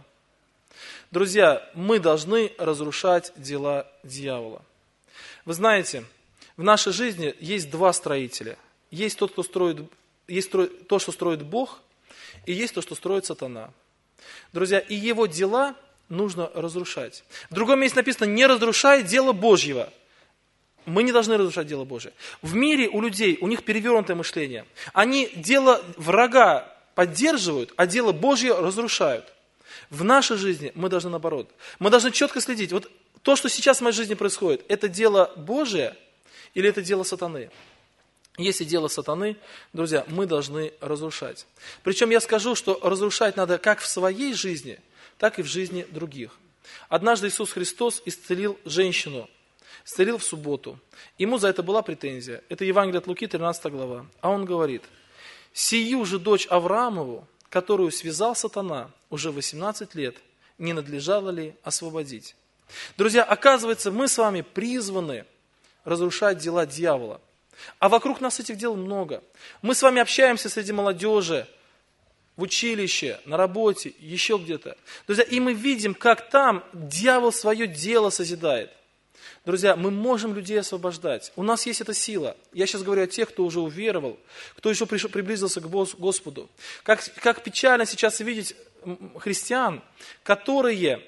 Друзья, мы должны разрушать дела дьявола. Вы знаете, в нашей жизни есть два строителя. Есть тот, кто строит, есть то, что строит Бог, и есть то, что строит сатана. Друзья, и его дела нужно разрушать. В другом месте написано: «Не разрушай дело Божьего». Мы не должны разрушать дело Божие. В мире у людей, у них перевернутое мышление. Они дело врага поддерживают, а дело Божье разрушают. В нашей жизни мы должны наоборот. Мы должны четко следить. Вот то, что сейчас в моей жизни происходит, это дело Божие или это дело сатаны? Если дело сатаны, друзья, мы должны разрушать. Причем я скажу, что разрушать надо как в своей жизни, так и в жизни других. Однажды Иисус Христос исцелил женщину, исцелил в субботу. Ему за это была претензия. Это Евангелие от Луки, тринадцатая глава. А он говорит: «Сию же дочь Авраамову, которую связал сатана уже восемнадцать лет, не надлежало ли освободить?» Друзья, оказывается, мы с вами призваны разрушать дела дьявола. А вокруг нас этих дел много. Мы с вами общаемся среди молодежи, в училище, на работе, еще где-то. Друзья, и мы видим, как там дьявол свое дело созидает. Друзья, мы можем людей освобождать. У нас есть эта сила. Я сейчас говорю о тех, кто уже уверовал, кто еще пришел, приблизился к Господу. Как, как печально сейчас видеть христиан, которые,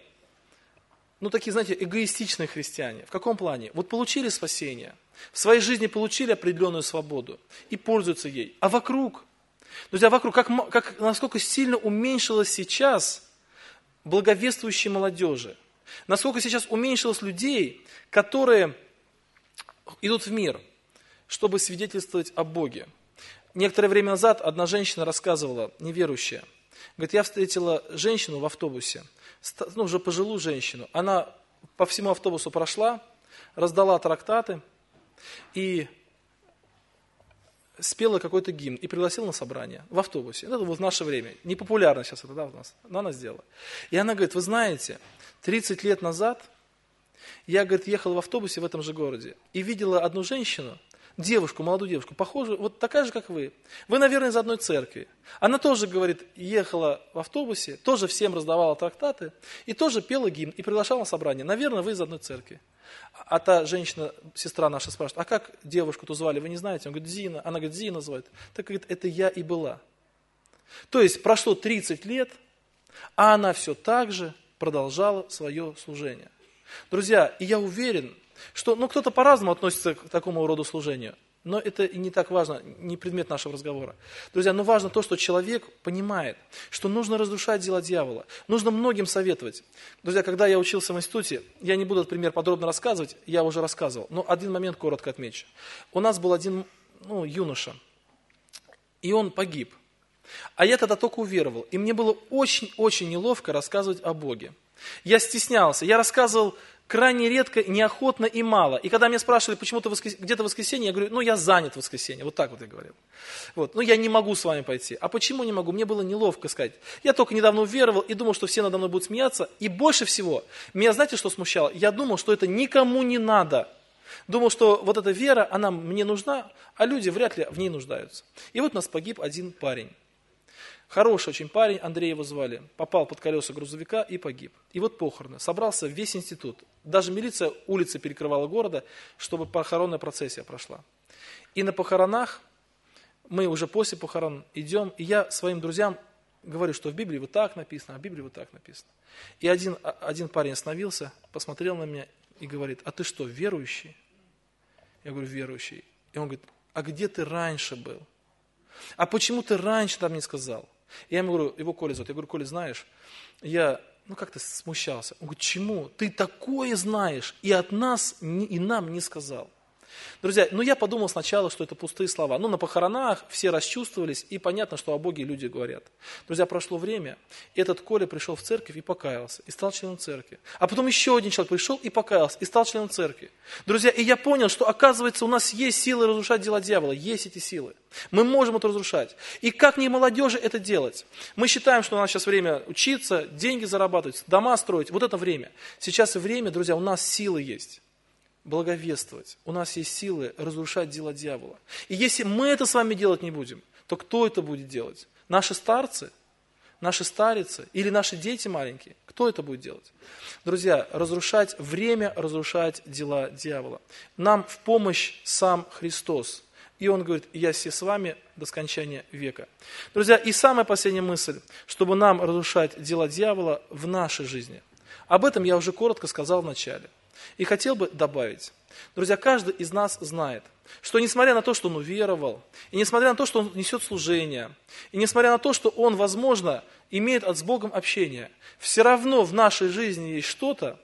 ну такие, знаете, эгоистичные христиане. В каком плане? Вот получили спасение, в своей жизни получили определенную свободу и пользуются ей. А вокруг, друзья, вокруг, как, как, насколько сильно уменьшилось сейчас благовествующей молодежи. Насколько сейчас уменьшилось людей, которые идут в мир, чтобы свидетельствовать о Боге. Некоторое время назад одна женщина рассказывала, неверующая, говорит, я встретила женщину в автобусе, ну, уже пожилую женщину. Она по всему автобусу прошла, раздала трактаты и спела какой-то гимн и пригласила на собрание в автобусе. Это вот в наше время. Не популярно сейчас это, да, у нас, но она сделала. И она говорит, вы знаете, тридцать лет назад я, говорит, ехал в автобусе в этом же городе и видела одну женщину, девушку, молодую девушку, похожую, вот такая же, как вы. Вы, наверное, из одной церкви. Она тоже, говорит, ехала в автобусе, тоже всем раздавала трактаты и тоже пела гимн и приглашала на собрание. Наверное, вы из одной церкви. А та женщина, сестра наша, спрашивает, а как девушку-то звали, вы не знаете? Он говорит, Зина. Она говорит, Зина называет. Так, говорит, это я и была. То есть прошло тридцать лет, а она все так же продолжала свое служение. Друзья, и я уверен, что ну, кто-то по-разному относится к такому роду служению, но это и не так важно, не предмет нашего разговора. Друзья, но важно то, что человек понимает, что нужно разрушать дела дьявола, нужно многим советовать. Друзья, когда я учился в институте, я не буду этот пример подробно рассказывать, я уже рассказывал, но один момент коротко отмечу. У нас был один ну, юноша, и он погиб. А я тогда только уверовал, и мне было очень-очень неловко рассказывать о Боге. Я стеснялся, я рассказывал крайне редко, неохотно и мало. И когда меня спрашивали, почему ты воскрес... где-то в воскресенье, я говорю, ну я занят в воскресенье. Вот так вот я говорил. Вот. Ну я не могу с вами пойти. А почему не могу? Мне было неловко сказать. Я только недавно уверовал и думал, что все надо мной будут смеяться. И больше всего, меня знаете, что смущало? Я думал, что это никому не надо. Думал, что вот эта вера, она мне нужна, а люди вряд ли в ней нуждаются. И вот у нас погиб один парень. Хороший очень парень, Андрей его звали, попал под колеса грузовика и погиб. И вот похороны. Собрался весь институт. Даже милиция улицы перекрывала города, чтобы похоронная процессия прошла. И на похоронах, мы уже после похорон идем, и я своим друзьям говорю, что в Библии вот так написано, а в Библии вот так написано. И один, один парень остановился, посмотрел на меня и говорит, а ты что, верующий? Я говорю, верующий. И он говорит, а где ты раньше был? А почему ты раньше там не сказал? Я ему говорю, его Коля зовут, я говорю, Коля, знаешь, я, ну как-то смущался. Он говорит, чему? Ты такое знаешь, и от нас, и нам не сказал. Друзья, ну я подумал сначала, что это пустые слова. Ну на похоронах все расчувствовались, и понятно, что о Боге люди говорят. Друзья, прошло время, и этот Коля пришел в церковь и покаялся, и стал членом церкви. А потом еще один человек пришел и покаялся, и стал членом церкви. Друзья, и я понял, что оказывается у нас есть силы разрушать дела дьявола, есть эти силы. Мы можем это разрушать. И как не молодежи это делать? Мы считаем, что у нас сейчас время учиться, деньги зарабатывать, дома строить. Вот это время. Сейчас время, друзья, у нас силы есть. Благовествовать. У нас есть силы разрушать дела дьявола. И если мы это с вами делать не будем, то кто это будет делать? Наши старцы? Наши старицы? Или наши дети маленькие? Кто это будет делать? Друзья, разрушать время, разрушать дела дьявола. Нам в помощь сам Христос. И Он говорит, я все с вами до скончания века. Друзья, и самая последняя мысль, чтобы нам разрушать дела дьявола в нашей жизни. Об этом я уже коротко сказал в начале. И хотел бы добавить, друзья, каждый из нас знает, что несмотря на то, что он уверовал, и несмотря на то, что он несет служение, и несмотря на то, что он, возможно, имеет от с Богом общение, все равно в нашей жизни есть что-то,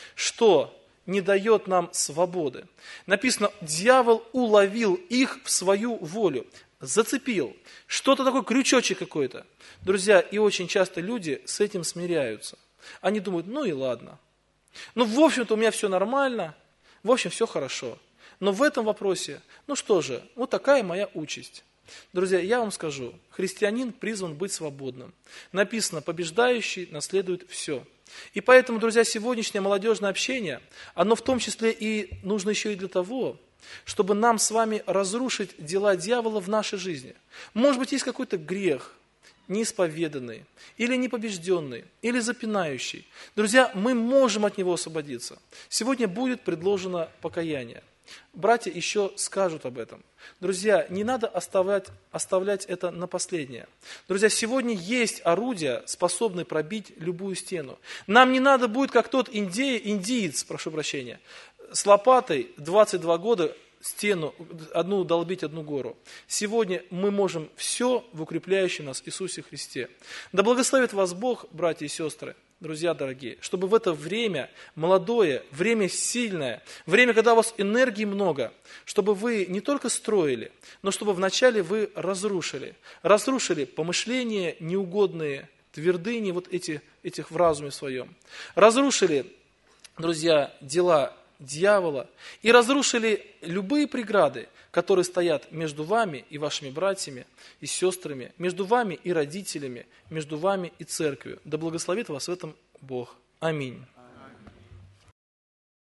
что не дает нам свободы. Написано, дьявол уловил их в свою волю, зацепил, что-то такой крючочек какой-то. Друзья, и очень часто люди с этим смиряются. Они думают, ну и ладно. Ну, в общем-то, у меня все нормально, в общем, все хорошо. Но в этом вопросе, ну что же, вот такая моя участь. Друзья, я вам скажу, христианин призван быть свободным. Написано, побеждающий наследует все. И поэтому, друзья, сегодняшнее молодежное общение, оно в том числе и нужно еще и для того, чтобы нам с вами разрушить дела дьявола в нашей жизни. Может быть, есть какой-то грех, неисповеданный, или непобежденный, или запинающий. Друзья, мы можем от него освободиться. Сегодня будет предложено покаяние. Братья еще скажут об этом. Друзья, не надо оставлять, оставлять это на последнее. Друзья, сегодня есть орудия, способные пробить любую стену. Нам не надо будет, как тот индей, индиец, прошу прощения, с лопатой двадцать два года стену, одну долбить одну гору. Сегодня мы можем все в укрепляющем нас Иисусе Христе. Да благословит вас Бог, братья и сестры, друзья дорогие, чтобы в это время молодое, время сильное, время, когда у вас энергии много, чтобы вы не только строили, но чтобы вначале вы разрушили. Разрушили помышления неугодные, твердыни вот эти, этих в разуме своем. Разрушили, друзья, дела дьявола и разрушили любые преграды, которые стоят между вами и вашими братьями и сестрами, между вами и родителями, между вами и церковью. Да благословит вас в этом Бог. Аминь.